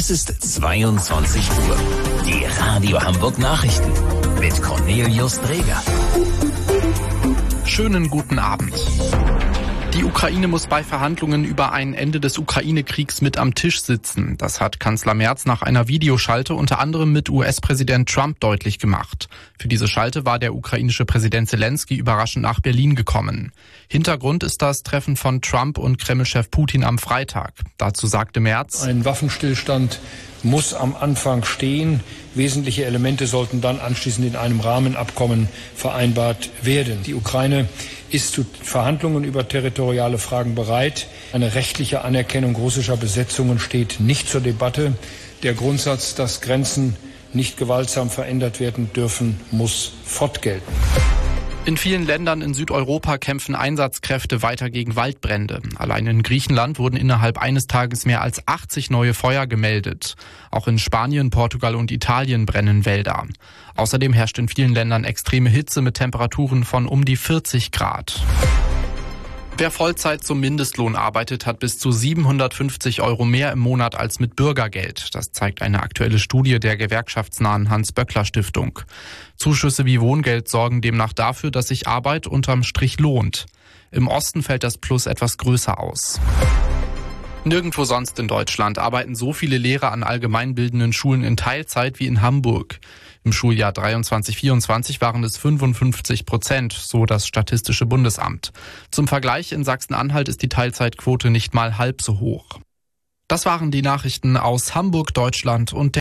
Es ist 22 Uhr. Die Radio Hamburg Nachrichten mit Cornelius Dreger. Schönen guten Abend. Die Ukraine muss bei Verhandlungen über ein Ende des Ukraine-Kriegs mit am Tisch sitzen. Das hat Kanzler Merz nach einer Videoschalte unter anderem mit US-Präsident Trump deutlich gemacht. Für diese Schalte war der ukrainische Präsident Zelensky überraschend nach Berlin gekommen. Hintergrund ist das Treffen von Trump und Kreml-Chef Putin am Freitag. Dazu sagte Merz: Ein Waffenstillstand muss am Anfang stehen. Wesentliche Elemente sollten dann anschließend in einem Rahmenabkommen vereinbart werden. Die Ukraine ist zu Verhandlungen über territoriale Fragen bereit. Eine rechtliche Anerkennung russischer Besetzungen steht nicht zur Debatte. Der Grundsatz, dass Grenzen nicht gewaltsam verändert werden dürfen, muss fortgelten. In vielen Ländern in Südeuropa kämpfen Einsatzkräfte weiter gegen Waldbrände. Allein in Griechenland wurden innerhalb eines Tages mehr als 80 neue Feuer gemeldet. Auch in Spanien, Portugal und Italien brennen Wälder. Außerdem herrscht in vielen Ländern extreme Hitze mit Temperaturen von um die 40 Grad. Wer Vollzeit zum Mindestlohn arbeitet, hat bis zu 750 € mehr im Monat als mit Bürgergeld. Das zeigt eine aktuelle Studie der gewerkschaftsnahen Hans-Böckler-Stiftung. Zuschüsse wie Wohngeld sorgen demnach dafür, dass sich Arbeit unterm Strich lohnt. Im Osten fällt das Plus etwas größer aus. Nirgendwo sonst in Deutschland arbeiten so viele Lehrer an allgemeinbildenden Schulen in Teilzeit wie in Hamburg. Im Schuljahr 23/24 waren es 55%, so das Statistische Bundesamt. Zum Vergleich, in Sachsen-Anhalt ist die Teilzeitquote nicht mal halb so hoch. Das waren die Nachrichten aus Hamburg, Deutschland und